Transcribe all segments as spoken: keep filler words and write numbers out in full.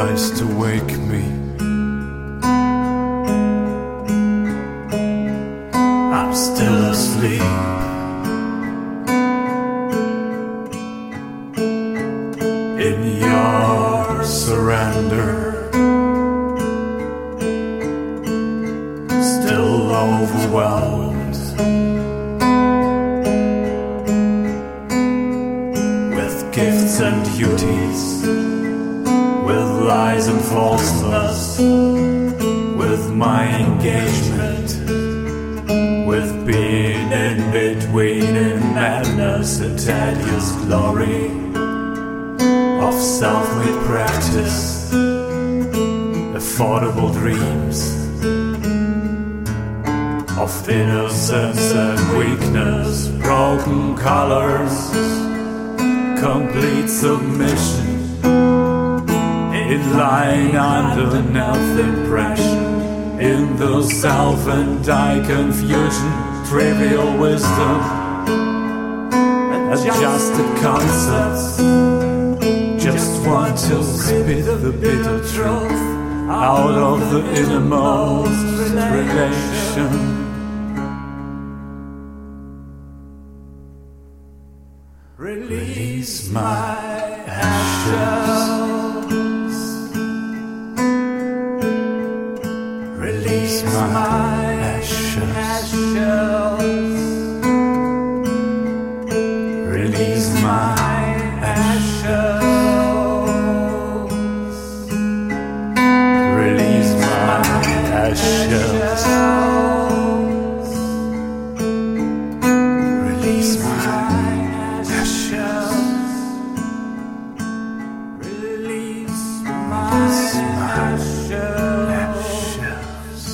tries to wake me. I'm still asleep. In your surrender, still overwhelmed with gifts and duties, with lies and falseness, with my engagement, with being in between in madness and tedious glory of self-made practice, affordable dreams of innocence and weakness, broken colors, complete submission, in lying under enough impression, in the self and I confusion, trivial wisdom, adjusted concepts. Just want to spit the bitter truth out of the innermost relation. Release my ashes. Release my ashes. Release my ashes. Release my ashes. Release my ashes. Release my ashes.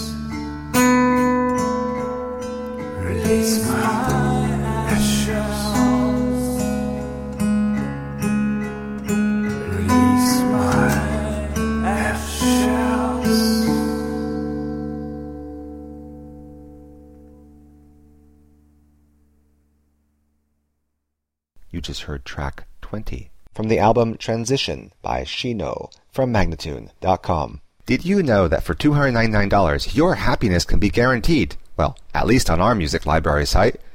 Release my ashes. Release my ashes. You just heard track twenty from the album Transition by Shino from Magnatune dot com. Did you know that for two hundred ninety-nine dollars your happiness can be guaranteed? Well, at least on our music library site.